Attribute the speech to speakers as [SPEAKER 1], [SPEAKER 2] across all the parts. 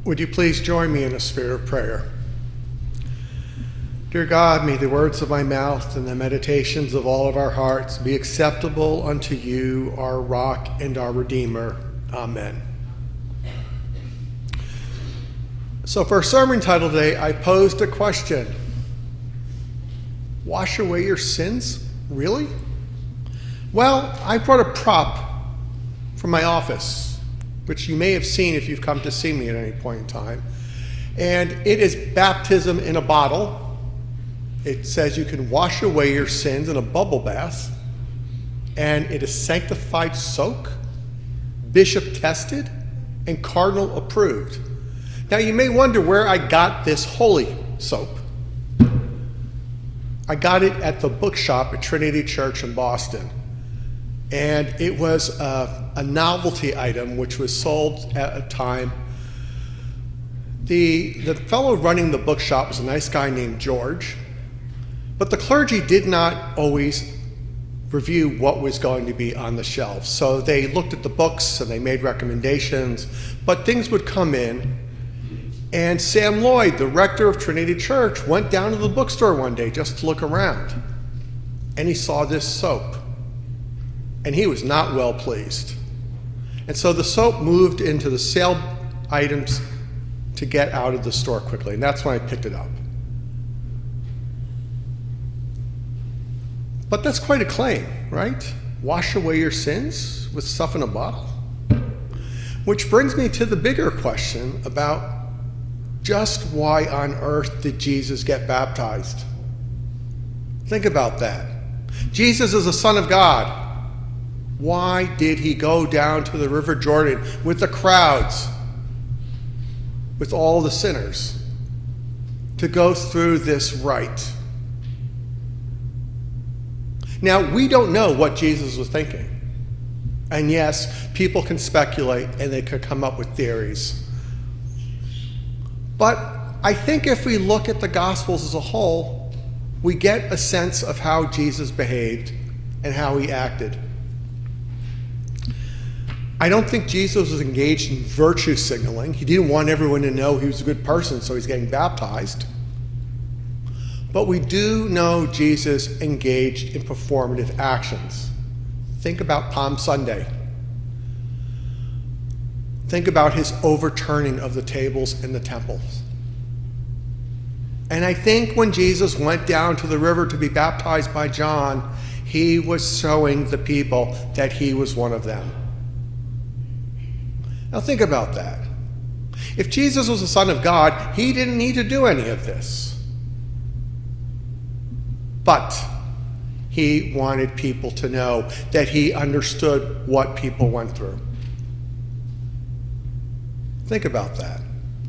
[SPEAKER 1] Would you please join me in a spirit of prayer? Dear God, may the words of my mouth and the meditations of all of our hearts be acceptable unto you, our rock and our redeemer. Amen. So for our sermon title today, I posed a question. Wash away your sins? Really? Well, I brought a prop from my office, which you may have seen if you've come to see me at any point in time. And it is baptism in a bottle. It says you can wash away your sins in a bubble bath. And it is sanctified soak, bishop tested, and cardinal approved. Now you may wonder where I got this holy soap. I got it at the bookshop at Trinity Church in Boston. And it was a novelty item which was sold at a time. The fellow running the bookshop was a nice guy named George, but the clergy did not always review what was going to be on the shelves. So they looked at the books and they made recommendations, but things would come in. And Sam Lloyd, the rector of Trinity Church, went down to the bookstore one day just to look around. And he saw this soap. And he was not well pleased. And so the soap moved into the sale items to get out of the store quickly. And that's when I picked it up. But that's quite a claim, right? Wash away your sins with stuff in a bottle. Which brings me to the bigger question about just why on earth did Jesus get baptized? Think about that. Jesus is the Son of God. Why did he go down to the River Jordan with the crowds, with all the sinners, to go through this rite? Now, we don't know what Jesus was thinking. And yes, people can speculate and they could come up with theories. But I think if we look at the Gospels as a whole, we get a sense of how Jesus behaved and how he acted. I don't think Jesus was engaged in virtue signaling. He didn't want everyone to know he was a good person, so he's getting baptized. But we do know Jesus engaged in performative actions. Think about Palm Sunday. Think about his overturning of the tables in the temples. And I think when Jesus went down to the river to be baptized by John, he was showing the people that he was one of them. Now think about that. If Jesus was the Son of God, he didn't need to do any of this. But he wanted people to know that he understood what people went through. Think about that.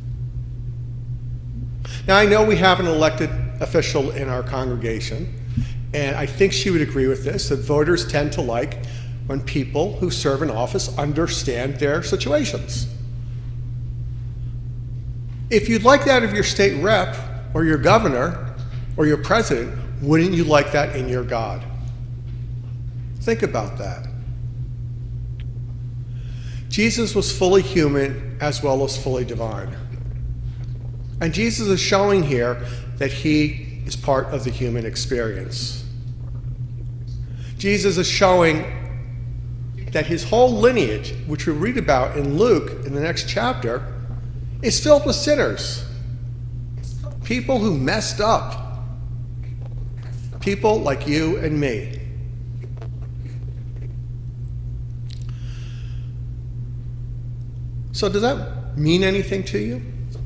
[SPEAKER 1] Now, I know we have an elected official in our congregation, and I think she would agree with this, that voters tend to like when people who serve in office understand their situations. If you'd like that of your state rep, or your governor, or your president, wouldn't you like that in your God? Think about that. Jesus was fully human as well as fully divine. And Jesus is showing here that he is part of the human experience. Jesus is showing that his whole lineage, which we read about in Luke in the next chapter, is filled with sinners. People who messed up. People like you and me. So does that mean anything to you?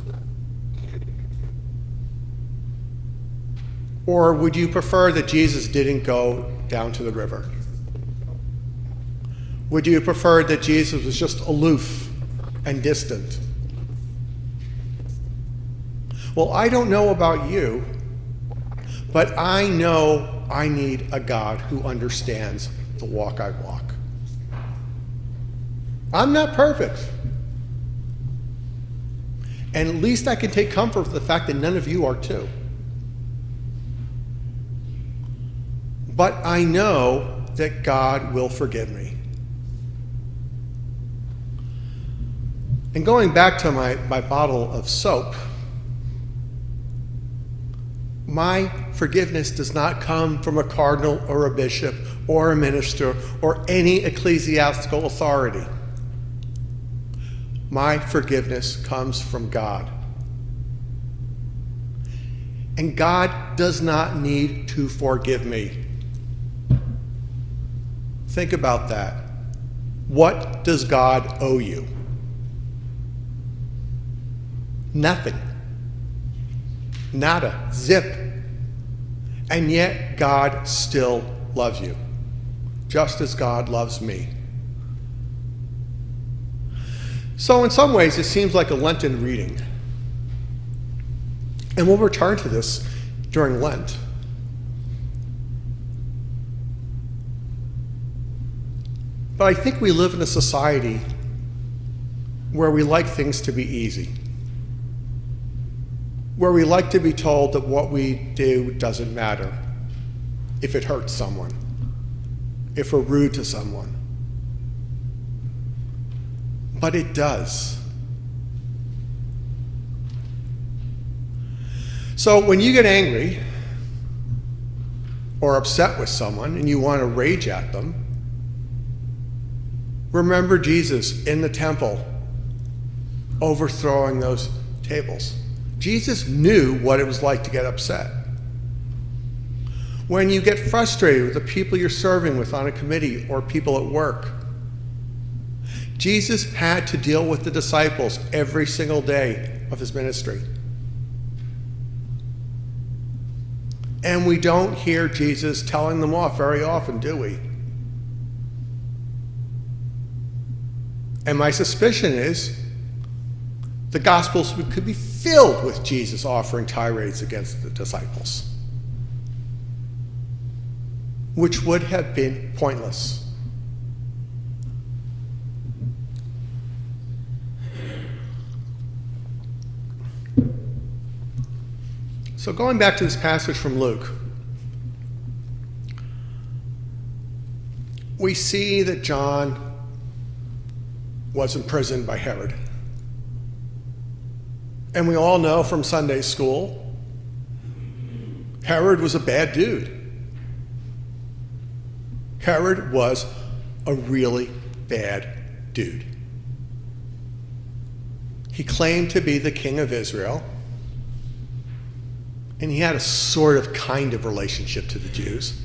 [SPEAKER 1] Or would you prefer that Jesus didn't go down to the river? Would you prefer that Jesus was just aloof and distant? Well, I don't know about you, but I know I need a God who understands the walk I walk. I'm not perfect. And at least I can take comfort with the fact that none of you are too. But I know that God will forgive me. And going back to my bottle of soap, my forgiveness does not come from a cardinal or a bishop or a minister or any ecclesiastical authority. My forgiveness comes from God. And God does not need to forgive me. Think about that. What does God owe you? Nothing. Nada. Zip. And yet God still loves you, just as God loves me. So in some ways, it seems like a Lenten reading. And we'll return to this during Lent. But I think we live in a society where we like things to be easy, where we like to be told that what we do doesn't matter if it hurts someone, if we're rude to someone. But it does. So when you get angry or upset with someone and you want to rage at them, remember Jesus in the temple overthrowing those tables. Jesus knew what it was like to get upset. When you get frustrated with the people you're serving with on a committee or people at work, Jesus had to deal with the disciples every single day of his ministry. And we don't hear Jesus telling them off very often, do we? And my suspicion is the Gospels could be filled with Jesus offering tirades against the disciples, which would have been pointless. So going back to this passage from Luke, we see that John was imprisoned by Herod. And we all know from Sunday school, Herod was a bad dude. Herod was a really bad dude. He claimed to be the king of Israel, and he had a sort of kind of relationship to the Jews.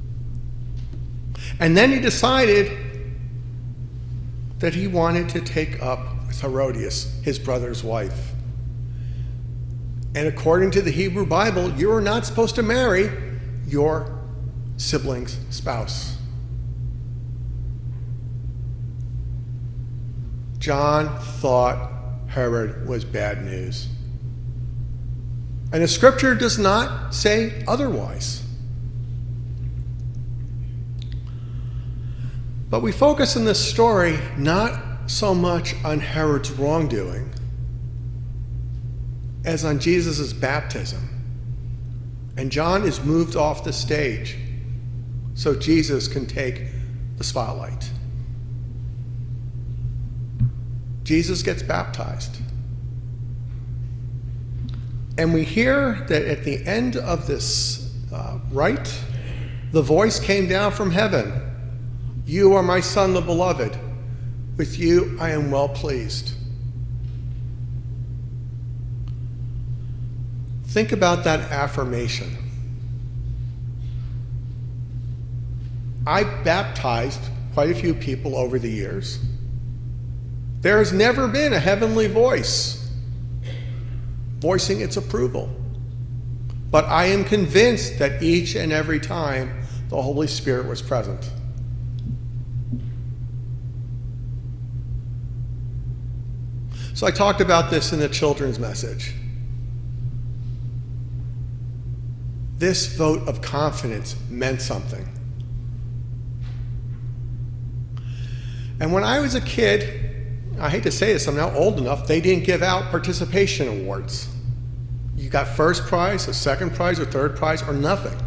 [SPEAKER 1] And then he decided that he wanted to take up with Herodias, his brother's wife. And according to the Hebrew Bible, you are not supposed to marry your sibling's spouse. John thought Herod was bad news. And the scripture does not say otherwise. But we focus in this story not so much on Herod's wrongdoing as on Jesus' baptism. And John is moved off the stage so Jesus can take the spotlight. Jesus gets baptized. And we hear that at the end of this rite, the voice came down from heaven. You are my son, the beloved. With you I am well pleased. Think about that affirmation. I baptized quite a few people over the years. There has never been a heavenly voice voicing its approval. But I am convinced that each and every time the Holy Spirit was present. So I talked about this in the children's message. This vote of confidence meant something. And when I was a kid, I hate to say this, I'm now old enough, they didn't give out participation awards. You got first prize, a second prize, or third prize, or nothing.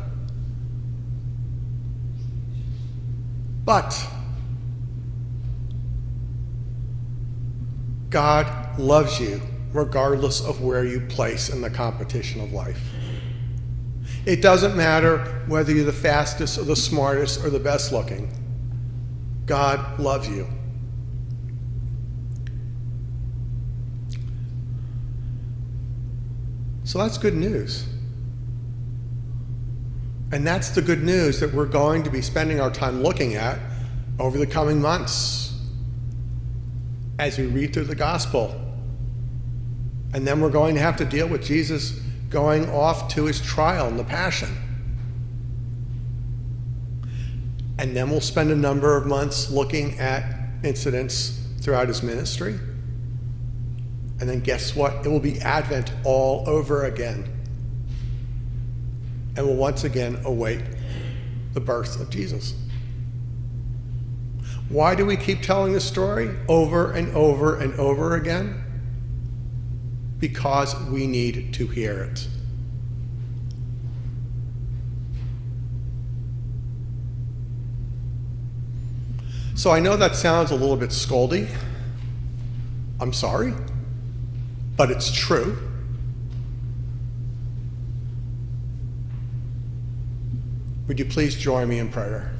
[SPEAKER 1] But God loves you regardless of where you place in the competition of life. It doesn't matter whether you're the fastest or the smartest or the best looking. God loves you. So that's good news. And that's the good news that we're going to be spending our time looking at over the coming months as we read through the gospel. And then we're going to have to deal with Jesus going off to his trial and the passion. And then we'll spend a number of months looking at incidents throughout his ministry. And then guess what? It will be Advent all over again. And we'll once again await the birth of Jesus. Why do we keep telling this story over and over and over again? Because we need to hear it. So I know that sounds a little bit scoldy. I'm sorry, but it's true. Would you please join me in prayer?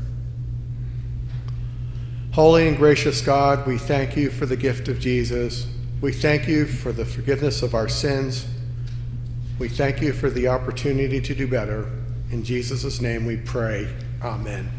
[SPEAKER 1] Holy and gracious God, we thank you for the gift of Jesus. We thank you for the forgiveness of our sins. We thank you for the opportunity to do better. In Jesus' name we pray. Amen.